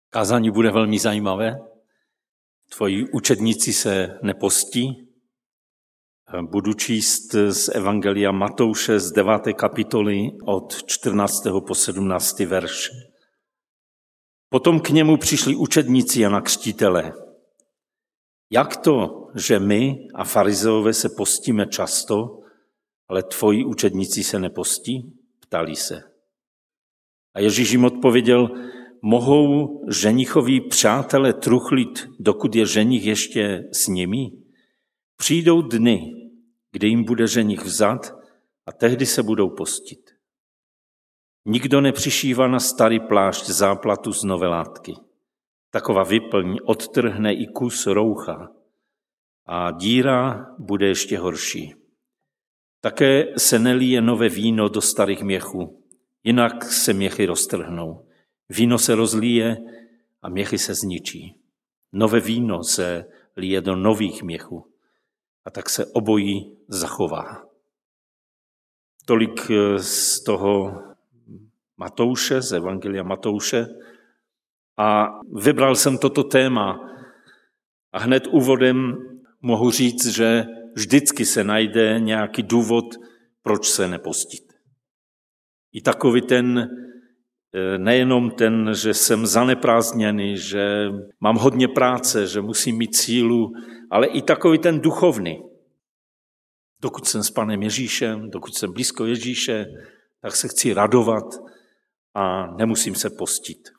Kázání bude velmi zajímavé. Tvoji učedníci se nepostí. Budu číst z Evangelia Matouše z 9. kapitoly od 14. po 17. verš. Potom k němu přišli učedníci Jana Křtitele. Jak to, že my a farizeové se postíme často, ale tvoji učedníci se nepostí? Ptali se. A Ježíš jim odpověděl, mohou ženichoví přátelé truchlit, dokud je ženich ještě s nimi? Přijdou dny, kdy jim bude ženich vzat a tehdy se budou postit. Nikdo nepřišívá na starý plášť záplatu z nové látky. Taková vyplň odtrhne i kus roucha a díra bude ještě horší. Také se nelije nové víno do starých měchů, jinak se měchy roztrhnou. Víno se rozlije a měchy se zničí. Nové víno se lije do nových měchů a tak se obojí zachová. Tolik z toho Matouše, z Evangelia Matouše. A vybral jsem toto téma a hned úvodem mohu říct, že vždycky se najde nějaký důvod, proč se nepostit. I takový ten, nejenom ten, že jsem zaneprázdněný, že mám hodně práce, že musím mít sílu, ale i takový ten duchovní. Dokud jsem s Panem Ježíšem, dokud jsem blízko Ježíše, tak se chci radovat a nemusím se postit.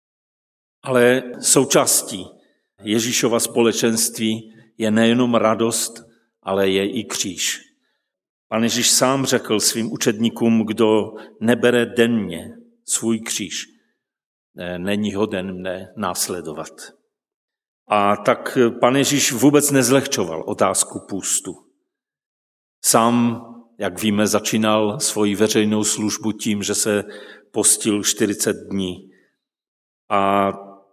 Ale součástí Ježíšova společenství je nejenom radost, ale je i kříž. Pan Ježíš sám řekl svým učedníkům, kdo nebere denně svůj kříž, není hoden mne následovat. A tak pan Ježíš vůbec nezlehčoval otázku půstu. Sám, jak víme, začínal svoji veřejnou službu tím, že se postil 40 dní. A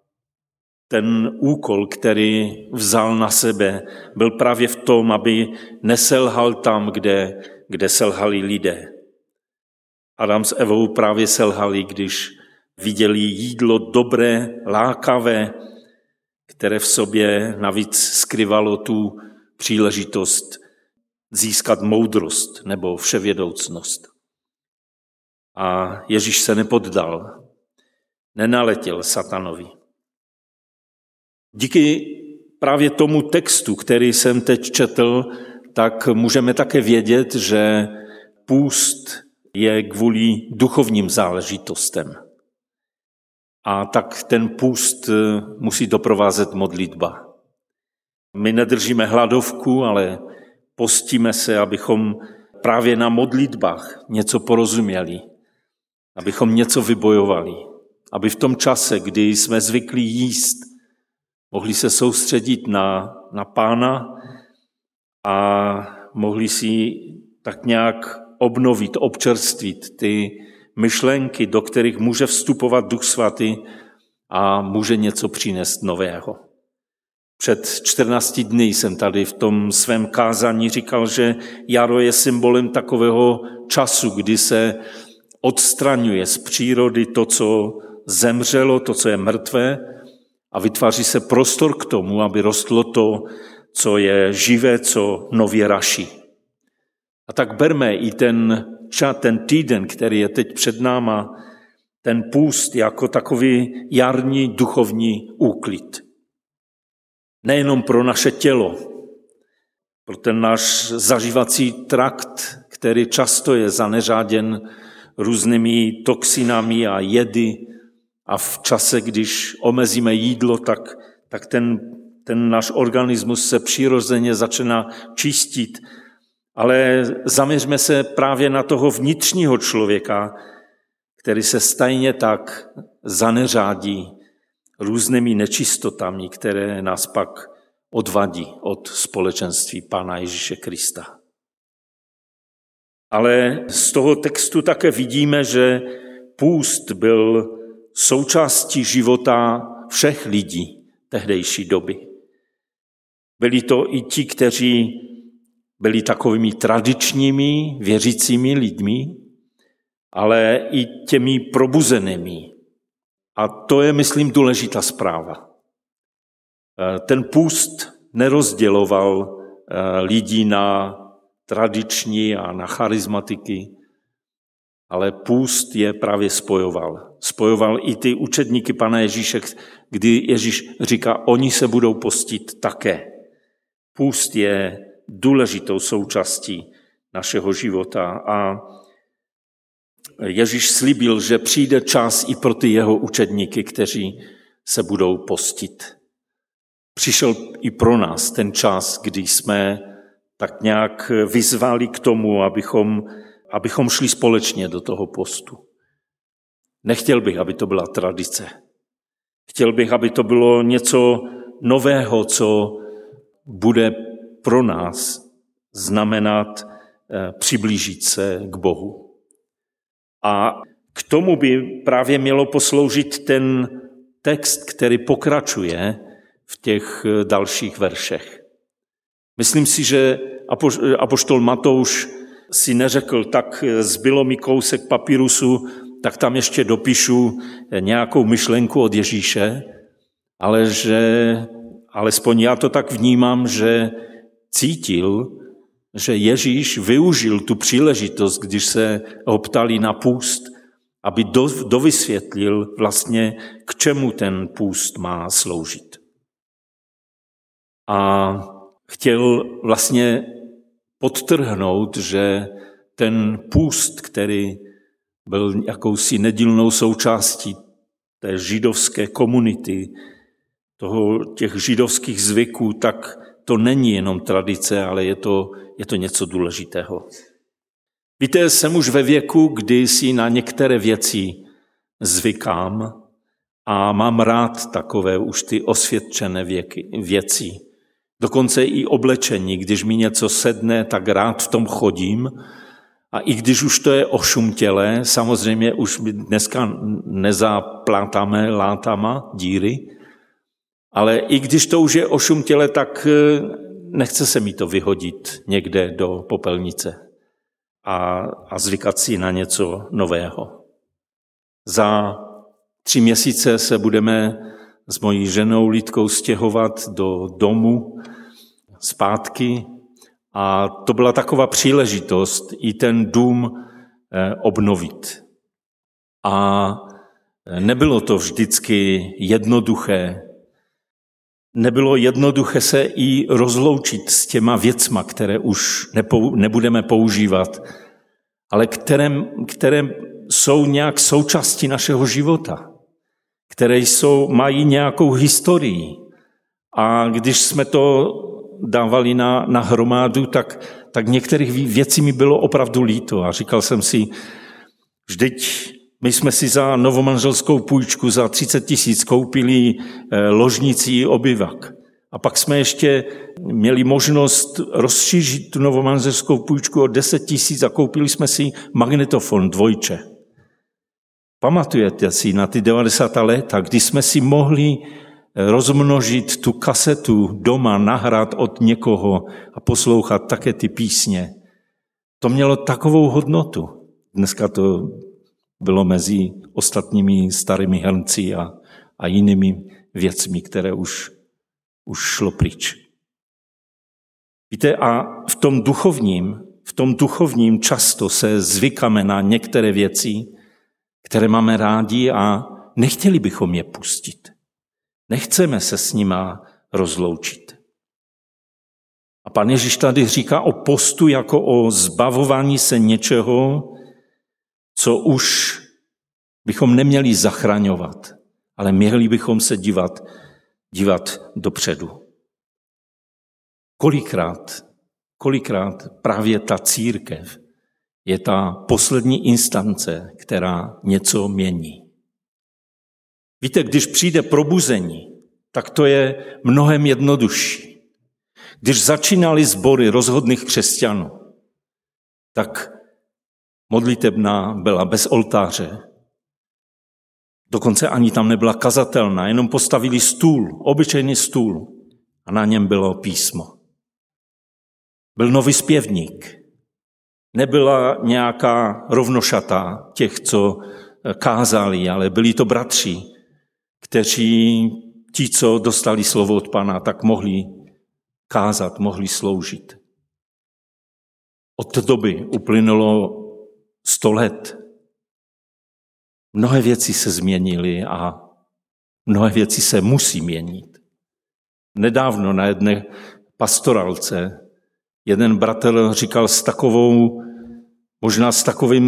ten úkol, který vzal na sebe, byl právě v tom, aby neselhal tam, kde selhali lidé. Adam s Evou právě selhali, když viděli jídlo dobré, lákavé, které v sobě navíc skrývalo tu příležitost získat moudrost nebo vševědoucnost. A Ježíš se nepoddal, nenaletěl satanovi. Díky právě tomu textu, který jsem teď četl, tak můžeme také vědět, že půst je kvůli duchovním záležitostem. A tak ten půst musí doprovázet modlitba. My nedržíme hladovku, ale postíme se, abychom právě na modlitbách něco porozuměli, abychom něco vybojovali, aby v tom čase, kdy jsme zvyklí jíst, mohli se soustředit na Pána a mohli si tak nějak obnovit, občerstvit ty myšlenky, do kterých může vstupovat Duch Svatý a může něco přinést nového. Před 14 dny jsem tady v tom svém kázání říkal, že jaro je symbolem takového času, kdy se odstraňuje z přírody to, co zemřelo, to, co je mrtvé, a vytváří se prostor k tomu, aby rostlo to, co je živé, co nově raší. A tak berme i ten týden, který je teď před náma, ten půst jako takový jarní duchovní úklid. Nejenom pro naše tělo, pro ten náš zažívací trakt, který často je zaneřáděn různými toxinami a jedy, a v čase, když omezíme jídlo, tak ten náš organismus se přirozeně začíná čistit. Ale zaměřme se právě na toho vnitřního člověka, který se stejně tak zaneřádí různými nečistotami, které nás pak odvadí od společenství Pána Ježíše Krista. Ale z toho textu také vidíme, že půst byl součástí života všech lidí tehdejší doby. Byli to i ti, kteří byli takovými tradičními věřícími lidmi, ale i těmi probuzenými, A to je, myslím, důležitá zpráva. Ten půst nerozděloval lidi na tradiční a na charismatiky, ale půst je právě spojoval. Spojoval i ty učedníky Pana Ježíše, kdy Ježíš říká, oni se budou postit také. Půst je důležitou součástí našeho života a Ježíš slíbil, že přijde čas i pro ty jeho učedníky, kteří se budou postit. Přišel i pro nás ten čas, kdy jsme tak nějak vyzvali k tomu, abychom šli společně do toho postu. Nechtěl bych, aby to byla tradice. Chtěl bych, aby to bylo něco nového, co bude pro nás znamenat přiblížit se k Bohu. A k tomu by právě mělo posloužit ten text, který pokračuje v těch dalších veršech. Myslím si, že apoštol Matouš si neřekl, tak zbylo mi kousek papírusu, tak tam ještě dopíšu nějakou myšlenku od Ježíše, ale že alespoň já to tak vnímám, že cítil, že Ježíš využil tu příležitost, když se ho ptali na půst, aby dovysvětlil vlastně, k čemu ten půst má sloužit. A chtěl vlastně podtrhnout, že ten půst, který byl jakousi nedílnou součástí té židovské komunity, těch židovských zvyků, tak to není jenom tradice, ale je to něco důležitého. Víte, jsem už ve věku, kdy si na některé věci zvykám a mám rád takové už ty osvědčené věci. Dokonce i oblečení, když mi něco sedne, tak rád v tom chodím. A i když už to je ošumtělé, samozřejmě už dneska nezaplátáme látama díry, ale i když to už je ošumtělé, tak nechce se mi to vyhodit někde do popelnice a zvykat si na něco nového. Za 3 měsíce se budeme s mojí ženou Lidkou stěhovat do domu zpátky a to byla taková příležitost i ten dům obnovit. A nebylo to vždycky jednoduché. Nebylo jednoduché se i rozloučit s těma věcma, které už nebudeme používat, ale které jsou nějak součástí našeho života, které mají nějakou historii. A když jsme to dávali na hromadu, tak některých věcí mi bylo opravdu líto. A říkal jsem si, vždyť my jsme si za novomanželskou půjčku za 30 000 koupili ložnici obyvak. A pak jsme ještě měli možnost rozšířit tu novomanželskou půjčku o 10 000 a koupili jsme si magnetofon 2. Pamatujete si na ty 90. léta, kdy jsme si mohli rozmnožit tu kasetu doma, nahrát od někoho a poslouchat také ty písně. To mělo takovou hodnotu. Dneska to bylo mezi ostatními starými hrnci a jinými věcmi, které už šlo pryč. Víte, a v tom duchovním často se zvykáme na některé věci, které máme rádi a nechtěli bychom je pustit. Nechceme se s nima rozloučit. A Pan Ježíš tady říká o postu jako o zbavování se něčeho, co už bychom neměli zachraňovat, ale měli bychom se dívat dopředu. Kolikrát právě ta církev je ta poslední instance, která něco mění. Víte, když přijde probuzení, tak to je mnohem jednodušší. Když začínaly sbory rozhodných křesťanů, tak modlitebna byla bez oltáře. Dokonce ani tam nebyla kazatelna, jenom postavili stůl, obyčejný stůl a na něm bylo písmo. Byl nový zpěvník. Nebyla nějaká rovnošata těch, co kázali, ale byli to bratři kteří ti, co dostali slovo od Pana, tak mohli kázat, mohli sloužit. Od té doby uplynulo 100 let. Mnohé věci se změnily a mnohé věci se musí měnit. Nedávno na jedné pastorálce jeden bratr říkal možná s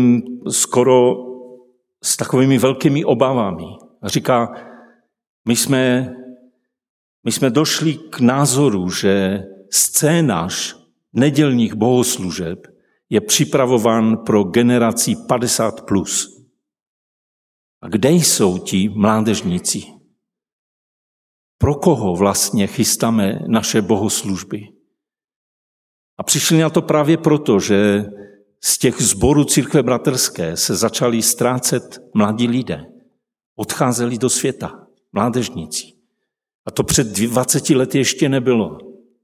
takovými velkými obavami. Říká, my jsme došli k názoru, že scénář nedělních bohoslužeb je připravován pro generaci 50+. A kde jsou ti mládežníci? Pro koho vlastně chystáme naše bohoslužby? A přišli na to právě proto, že z těch sborů církve bratrské se začali ztrácet mladí lidé. Odcházeli do světa, mládežníci. A to před 20 lety ještě nebylo.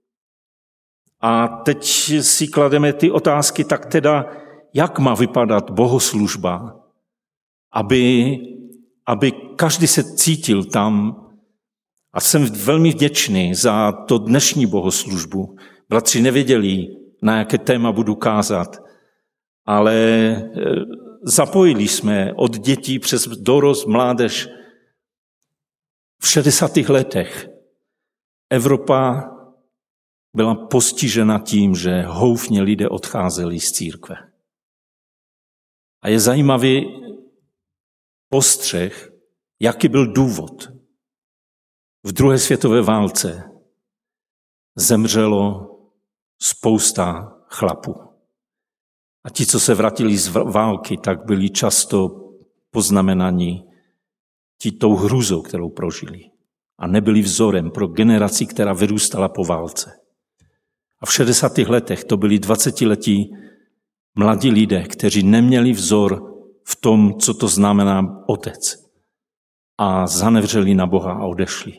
A teď si klademe ty otázky, tak teda, jak má vypadat bohoslužba, aby každý se cítil tam. A jsem velmi vděčný za to dnešní bohoslužbu. Bratři nevěděli, na jaké téma budu kázat, ale zapojili jsme od dětí přes dorost, mládež. V 60. letech Evropa byla postižena tím, že houfně lidé odcházeli z církve. A je zajímavý postřeh, jaký byl důvod. V druhé světové válce zemřelo spousta chlapů. A ti, co se vrátili z války, tak byli často poznamenani tou hrůzou, kterou prožili. A nebyli vzorem pro generaci, která vyrůstala po válce. A v 60. letech to byli 20letí mladí lidé, kteří neměli vzor v tom, co to znamená otec. A zanevřeli na Boha a odešli.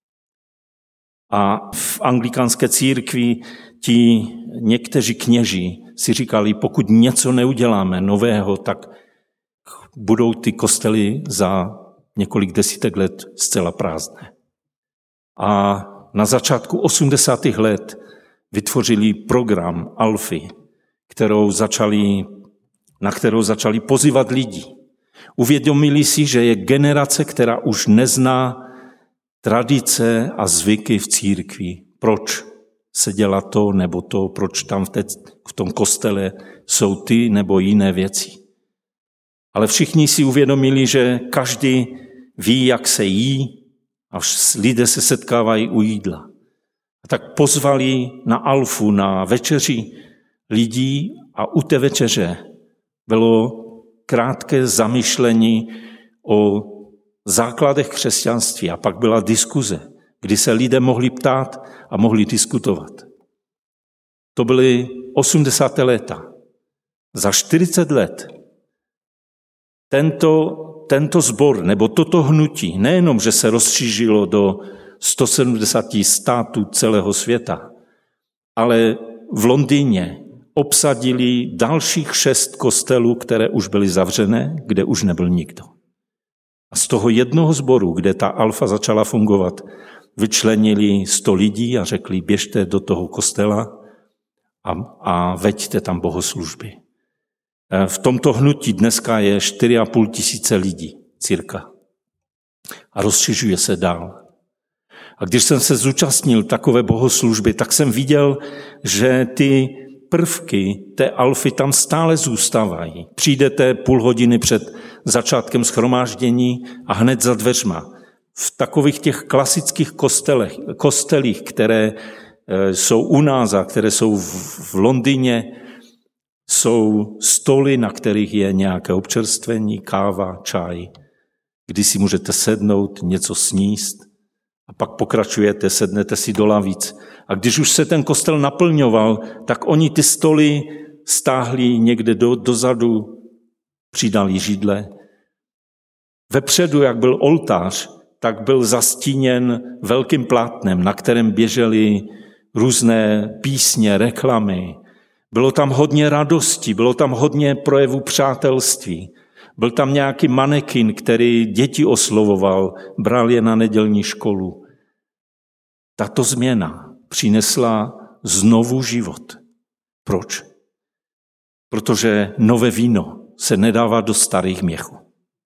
A v anglikánské církvi ti někteří kněží si říkali, pokud něco neuděláme nového, tak budou ty kostely za několik desítek let zcela prázdné. A na začátku 80. let vytvořili program Alfy, na kterou začali pozývat lidi. Uvědomili si, že je generace, která už nezná tradice a zvyky v církvi. Proč se dělá to nebo to, proč tam v tom kostele jsou ty nebo jiné věci. Ale všichni si uvědomili, že každý ví, jak se jí a lidé se setkávají u jídla. A tak pozvali na Alfu, na večeři lidí a u té večeře bylo krátké zamyšlení o základech křesťanství a pak byla diskuze, kdy se lidé mohli ptát a mohli diskutovat. To byly 80. léta. Za 40 let tento sbor nebo toto hnutí nejenom, že se rozšířilo do 170 států celého světa, ale v Londýně obsadili dalších 6 kostelů, které už byly zavřené, kde už nebyl nikdo. A z toho jednoho sboru, kde ta Alfa začala fungovat, vyčlenili 100 lidí a řekli, běžte do toho kostela a veďte tam bohoslužby. V tomto hnutí dneska je 4,5 tisíce lidí, cirka. A rozšiřuje se dál. A když jsem se zúčastnil takové bohoslužby, tak jsem viděl, že ty prvky té Alfy tam stále zůstávají. Přijdete půl hodiny před začátkem shromáždění a hned za dveřma. V takových těch klasických kostelích, které jsou u nás a které jsou v Londýně, jsou stoly, na kterých je nějaké občerstvení, káva, čaj, kdy si můžete sednout, něco sníst a pak pokračujete, sednete si do lavic. A když už se ten kostel naplňoval, tak oni ty stoly stáhli někde dozadu, přidali židle. Vepředu, jak byl oltář, tak byl zastíněn velkým plátnem, na kterém běžely různé písně, reklamy. Bylo tam hodně radosti, bylo tam hodně projevů přátelství. Byl tam nějaký manekin, který děti oslovoval, bral je na nedělní školu. Tato změna přinesla znovu život. Proč? Protože nové víno se nedává do starých měchů.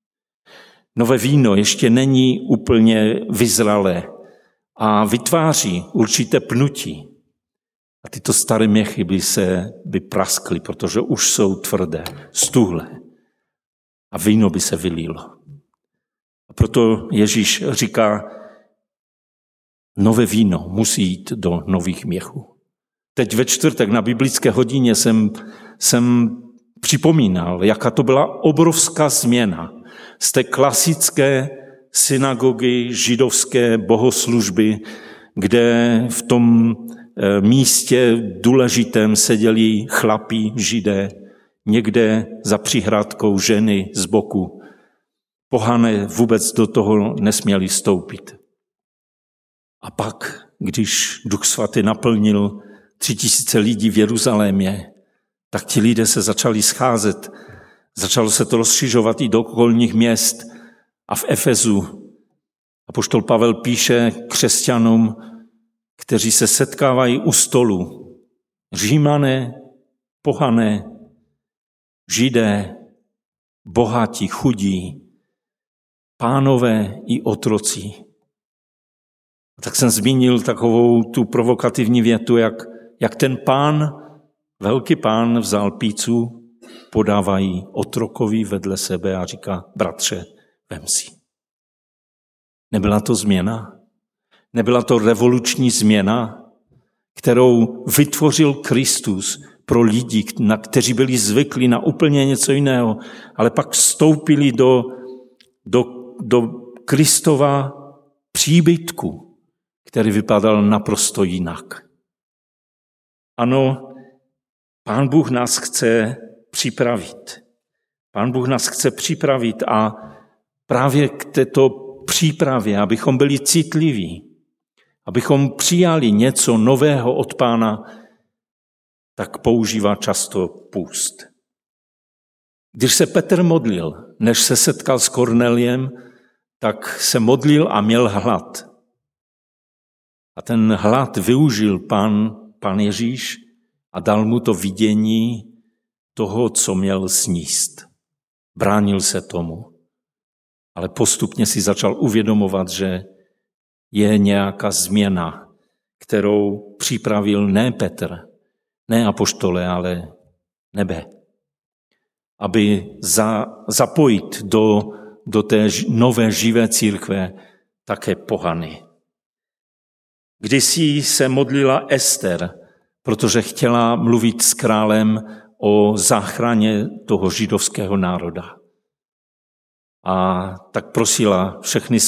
Nové víno ještě není úplně vyzralé a vytváří určité pnutí. A tyto staré měchy by praskly, protože už jsou tvrdé, stuhlé. A víno by se vylilo. A proto Ježíš říká, nové víno musí jít do nových měchů. Teď ve čtvrtek na biblické hodině jsem připomínal, jaká to byla obrovská změna z té klasické synagogy, židovské bohoslužby, kde v tom místě důležitém seděli chlapí židé, někde za přihrádkou ženy z boku. Pohané vůbec do toho nesměli vstoupit. A pak, když Duch svatý naplnil 3000 lidí v Jeruzalémě, tak ti lidé se začali scházet. Začalo se to rozšiřovat i do okolních měst a v Efezu. Apoštol Pavel píše křesťanům, kteří se setkávají u stolu. Římané, pohané, židé, bohatí, chudí, pánové i otroci. Tak jsem zmínil takovou tu provokativní větu, jak ten pán, velký pán vzal pícu, podávají otrokovi vedle sebe a říká, bratře, vem si. Nebyla to změna? Nebyla to revoluční změna, kterou vytvořil Kristus pro lidi, kteří byli zvyklí na úplně něco jiného, ale pak vstoupili do Kristova příbytku, který vypadal naprosto jinak. Ano, Pán Bůh nás chce připravit. Pán Bůh nás chce připravit a právě k této přípravě, abychom byli citliví, abychom přijali něco nového od Pána, tak používá často půst. Když se Petr modlil, než se setkal s Korneliem, tak se modlil a měl hlad. A ten hlad využil Pán Ježíš a dal mu to vidění toho, co měl sníst. Bránil se tomu, ale postupně si začal uvědomovat, že je nějaká změna, kterou připravil ne Petr, ne apoštole, ale nebe. Aby zapojit do té nové živé církve také pohany. Kdysi se modlila Ester, protože chtěla mluvit s králem o záchraně toho židovského národa. A tak prosila všechny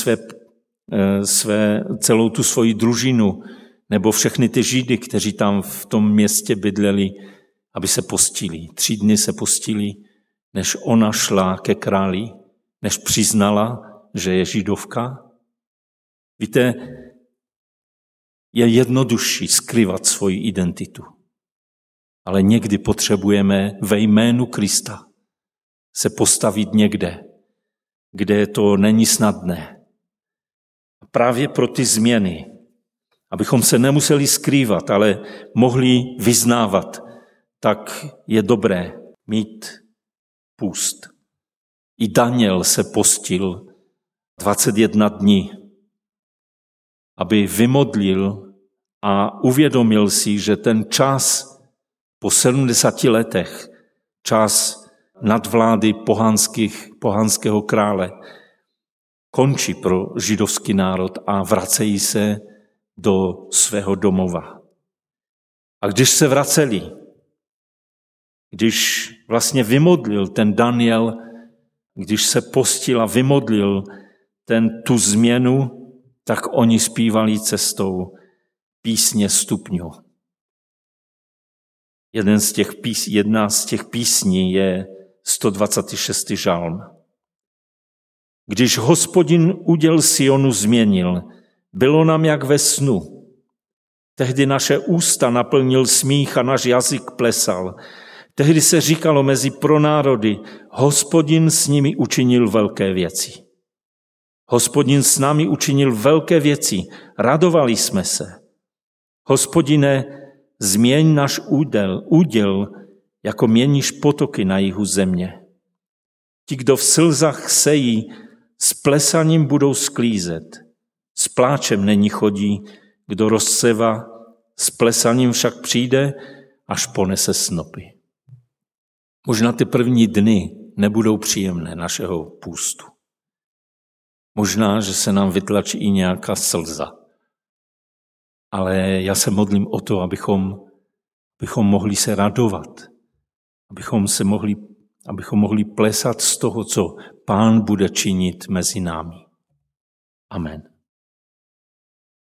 celou tu svoji družinu, nebo všechny ty Židy, kteří tam v tom městě bydleli, aby se postili. 3 dny se postili, než ona šla ke králi, než přiznala, že je Židovka. Víte, je jednodušší skrývat svoji identitu. Ale někdy potřebujeme ve jménu Krista se postavit někde, kde to není snadné. A právě pro ty změny, abychom se nemuseli skrývat, ale mohli vyznávat, tak je dobré mít půst. I Daniel se postil 21 dní, aby vymodlil a uvědomil si, že ten čas po 70 letech, čas nadvlády pohanského krále, končí pro židovský národ a vracejí se do svého domova. A když se vraceli, když vlastně vymodlil ten Daniel, když se postil a vymodlil tu změnu, tak oni zpívali cestou písně stupňů. Jedna z těch písní je 126. žalm. Když Hospodin úděl Sionu změnil, bylo nám jak ve snu. Tehdy naše ústa naplnil smích a náš jazyk plesal. Tehdy se říkalo mezi pronárody, Hospodin s nimi učinil velké věci. Hospodin s námi učinil velké věci, radovali jsme se. Hospodine, změň náš úděl, jako měníš potoky na jihu země. Ti, kdo v slzách sejí, s plesaním budou sklízet. S pláčem není chodí, kdo rozseva, s plesaním však přijde, až ponese snopy. Možná ty první dny nebudou příjemné našeho půstu. Možná, že se nám vytlačí i nějaká slza. Ale já se modlím o to, abychom mohli se radovat, abychom mohli plesat z toho, co Pán bude činit mezi námi. Amen.